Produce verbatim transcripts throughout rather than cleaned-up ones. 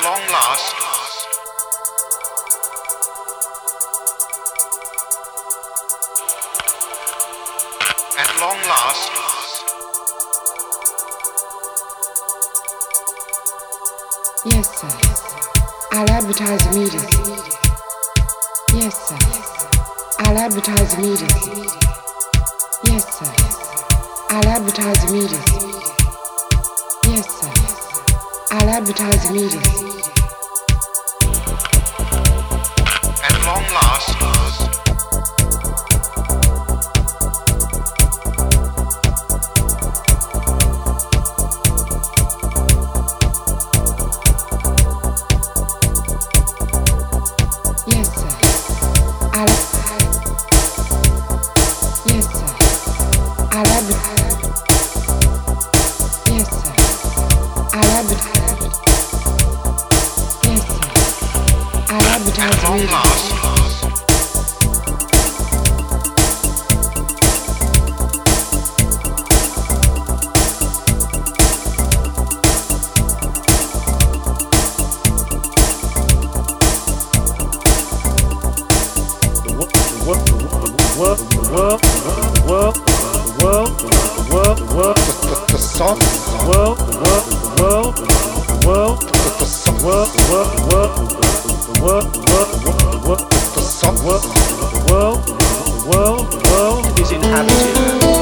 long last, at long last, yes, sir. I'll advertise immediately. Yes, sir. I'll advertise immediately. Yes, sir. I'll advertise immediately. Yes, sir. I'll advertise immediately. at long last. Yes, sir. I'll, yes, sir. I'll advertise. Yes, sir. I'll advertise. Yes, sir. I'll advertise. At long immediately. last. The sun. World, the world, the world, the world, The sun. world, the world, the world, the world, the world, The sun. the world, the world, the world is inhabited.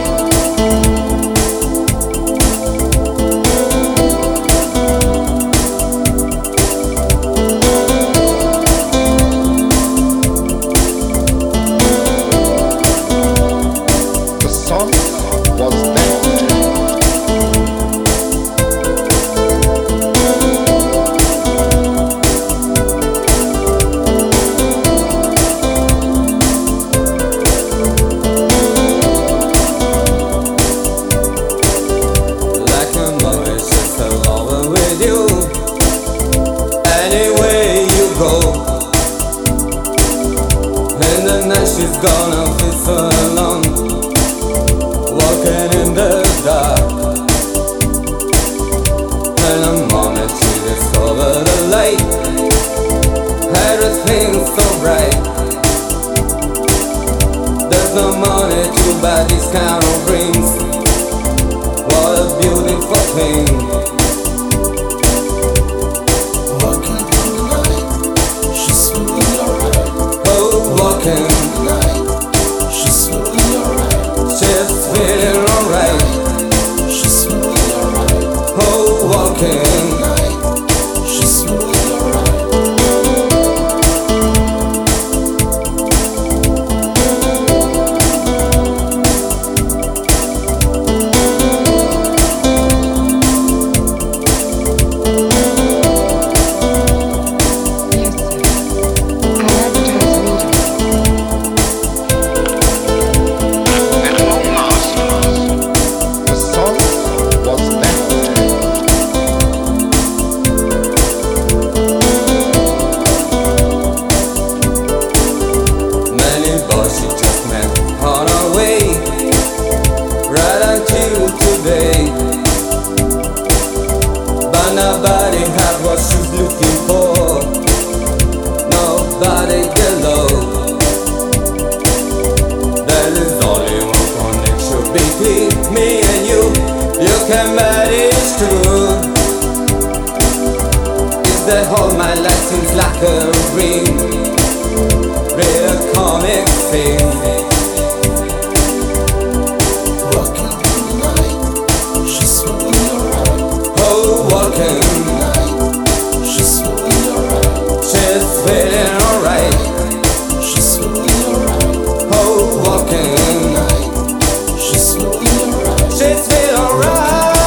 The sun was there. Like a Maurice, I fell over with you. Anywhere you go, and the night she's gonna feel so alone, walking in the dark. And the moment she discovered the light, everything's so bright. There's no money to buy these kind of rings. What a beautiful thing. Walking through the night, she's feeling alright. Oh, walking, Night, she's feeling alright. she's feeling alright. She's feeling alright. Oh, walking, Night, she's feeling alright. Yes, sir. I'll advertise immediately. At long last. The sun was there. many boys she just met on her way, right until today. But nobody had what she's looking for. Nobody below. There is only one connection between me and you. You can bet it's true. Is that all my life seems like a dream? Real comic thing. Walking through the night, she's feeling alright. Oh, walking, Night, she's feeling alright. she's feeling alright. She's feeling alright. Oh, walking, Night, she's feeling alright. she's feeling alright.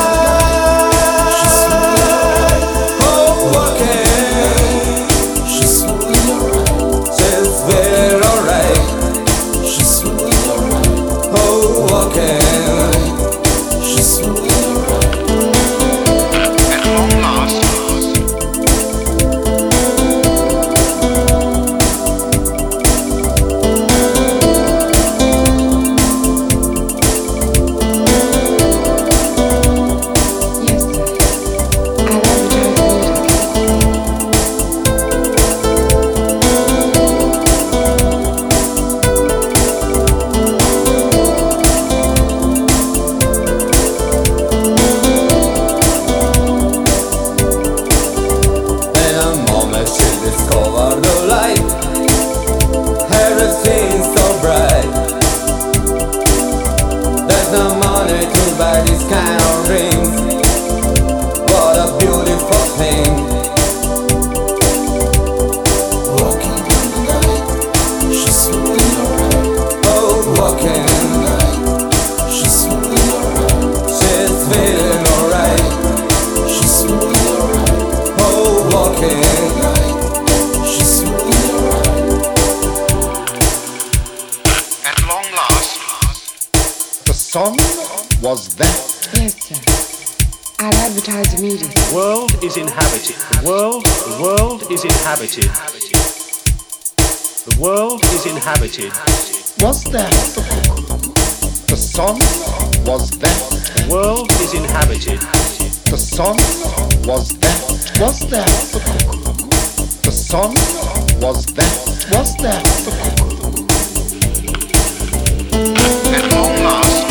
Oh, walking, She's feeling alright. she's feeling alright. She's walking. She's swimming around. At long last, The sun was there. Yes, sir. I'll advertise immediately. The world is inhabited. The world, the world is inhabited. The world is inhabited. Was there. The sun was there. The world is inhabited. The sun was there. Was there. The sun was there. Was there. at long last,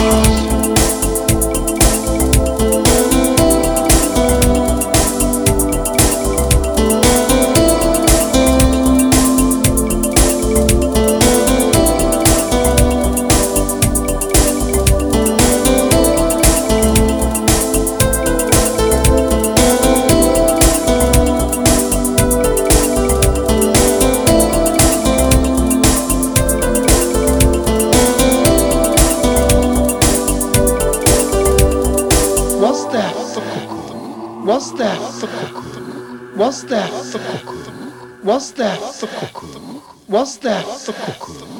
Was there the cuckoo? Was there the cuckoo? Was there the cuckoo? Was there the cuckoo? Was there the cuckoo?